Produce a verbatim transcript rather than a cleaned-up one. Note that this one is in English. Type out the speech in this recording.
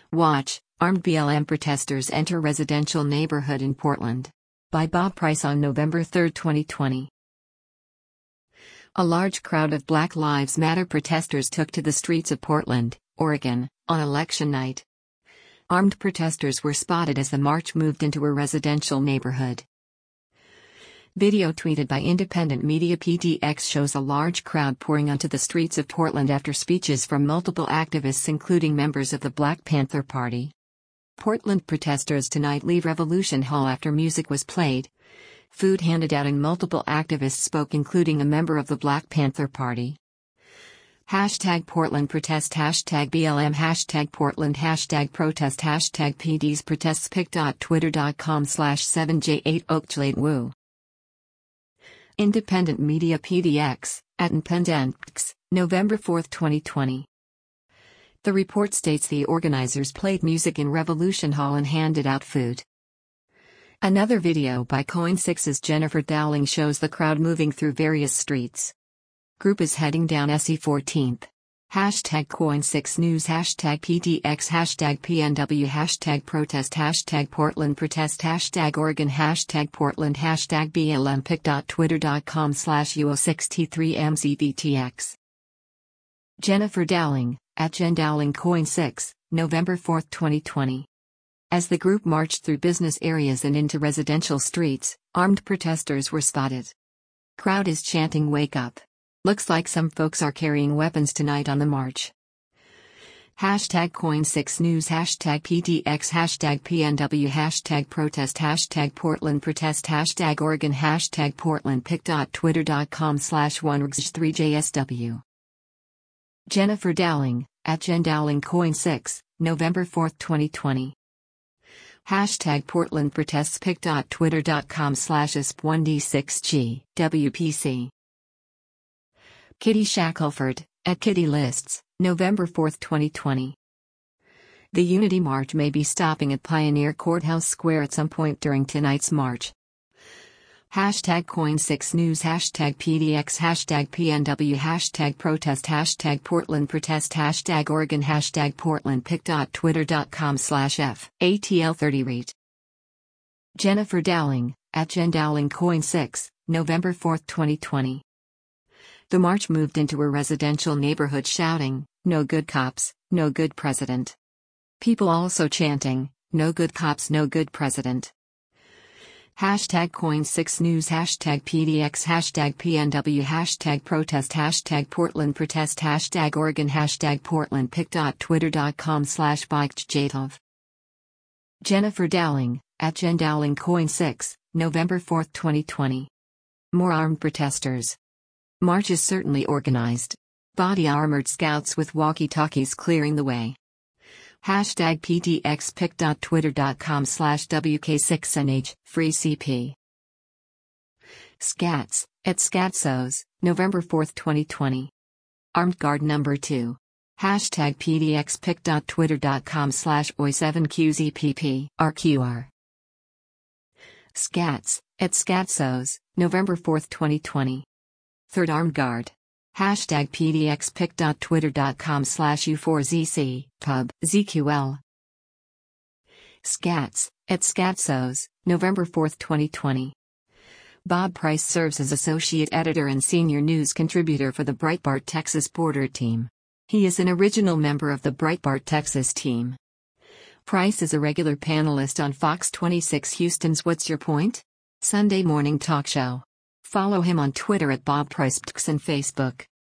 Watch, armed B L M protesters enter residential neighborhood in Portland. By Bob Price on November third, twenty twenty. A large crowd of Black Lives Matter protesters took to the streets of Portland, Oregon, on election night. Armed protesters were spotted as the march moved into a residential neighborhood. Video tweeted by independent media P D X shows a large crowd pouring onto the streets of Portland after speeches from multiple activists including members of the Black Panther Party. Portland protesters tonight leave Revolution Hall after music was played, food handed out and multiple activists spoke including a member of the Black Panther Party. Hashtag Portland protest Hashtag B L M Hashtag Portland Hashtag protest Hashtag P D's protests pic.twitter.com slash 7j8 Oakchlade Woo. Independent Media P D X, at Independentx, November fourth, twenty twenty. The report states the organizers played music in Revolution Hall and handed out food. Another video by Coin six's Jennifer Dowling shows the crowd moving through various streets. Group is heading down S E fourteenth. Hashtag Coin six News Hashtag P D X Hashtag P N W Hashtag Protest Hashtag Portland Protest Hashtag Oregon Hashtag Portland Hashtag B L M pic.twitter.com slash U O six T three M Z B T X. Jennifer Dowling, at Jen Dowling Coin six, November fourth, twenty twenty. As the group marched through business areas and into residential streets, armed protesters were spotted. Crowd is chanting "Wake up." Looks like some folks are carrying weapons tonight on the march. Hashtag Coin six News Hashtag P D X Hashtag P N W Hashtag Protest Hashtag Portland Protest Hashtag Oregon Hashtag Portland pic.twitter.com slash 1rg3jsw. Jennifer Dowling, at Jen Dowling Coin six, November fourth, twenty twenty. Hashtag Portland protests pic.twitter.com slash I S P one D six G, W P C. Kitty Shackelford, at Kitty Lists, November fourth, twenty twenty. The Unity March may be stopping at Pioneer Courthouse Square at some point during tonight's march. Hashtag Coin six News Hashtag P D X Hashtag P N W Hashtag Protest Hashtag Portland Protest Hashtag Oregon Hashtag Portland pic.twitter.com slash F A T L thirty read. Jennifer Dowling, at Jen Dowling Coin six, November fourth, twenty twenty. The march moved into a residential neighborhood shouting, "No good cops, no good president." People also chanting, "No good cops, no good president." Hashtag Coin six News Hashtag P D X Hashtag P N W Hashtag Protest Hashtag Portland Protest Hashtag Oregon Hashtag Portland pic.twitter.com slash bikejatov. Jennifer Dowling, at Jen Dowling Coin six, November fourth, twenty twenty. More armed protesters. March is certainly organized. Body-armored scouts with walkie-talkies clearing the way. Hashtag P D X pic.twitter.com slash W K six N H, free C P. Scats, at Scatsos, November fourth, twenty twenty. Armed Guard number two. Hashtag P D X pic.twitter.com slash O I seven Q Z P P, R Q R. Scats, at Scatsos, November fourth, twenty twenty. Third Armed Guard. Hashtag P D X pic.twitter.com slash U four Z C, pub, Z Q L. Scats, at Scatsos, November fourth, twenty twenty. Bob Price serves as associate editor and senior news contributor for the Breitbart Texas Border Team. He is an original member of the Breitbart Texas team. Price is a regular panelist on Fox twenty-six Houston's What's Your Point? Sunday morning talk show. Follow him on Twitter at Bob Price and Facebook.